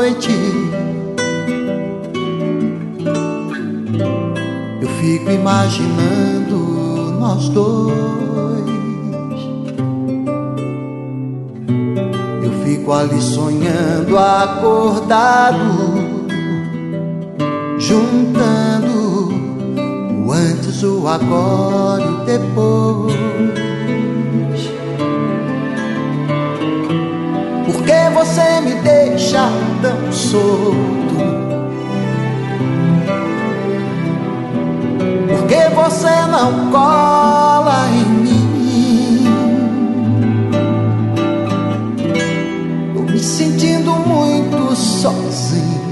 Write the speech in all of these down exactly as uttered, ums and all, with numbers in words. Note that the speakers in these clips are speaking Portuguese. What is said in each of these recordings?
noite eu fico imaginando nós dois. Eu fico ali sonhando, acordado, juntando o antes, o agora e o depois. Por que você me deixa tão solto? Por que você não cola em mim? Tô me sentindo muito sozinho.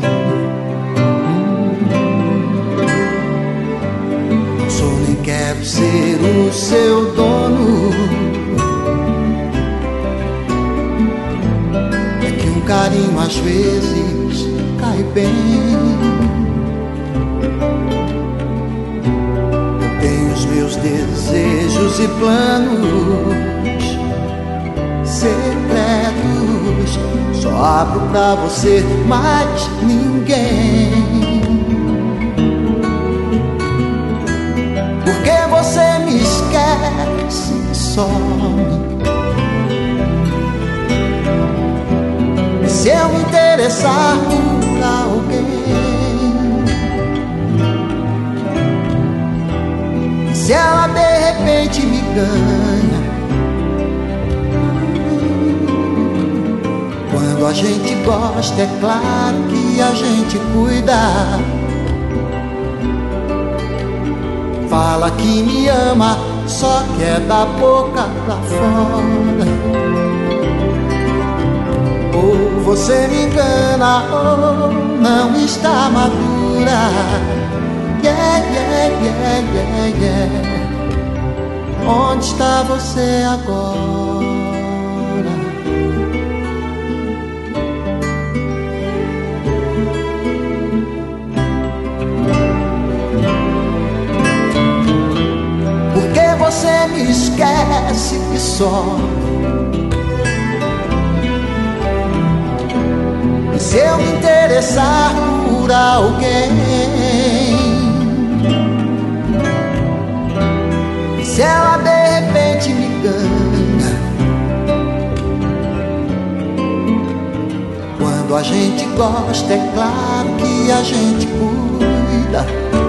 Não sou nem quero ser o seu dono. É que um carinho às vezes cai bem. Meus desejos e planos secretos só abro pra você, mais ninguém. Porque você me esquece e some. E se eu me interessar por alguém, se ela de repente me ganha, quando a gente gosta é claro que a gente cuida. Fala que me ama, só que é da boca pra fora. Ou você me engana ou não está madura. Yeah, yeah, yeah, yeah, yeah. Onde está você agora? Por que você me esquece e some? E se eu me interessar por alguém, se ela de repente me ganha, quando a gente gosta é claro que a gente cuida.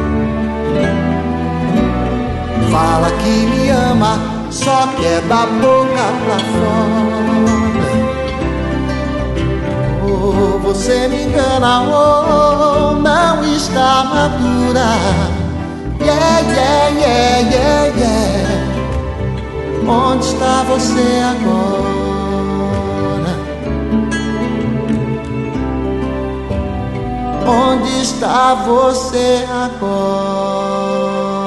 Fala que me ama, só que é da boca pra fora. Ou você me engana ou não está madura. Yeah, yeah, yeah, yeah, yeah. Onde está você agora? Onde está você agora?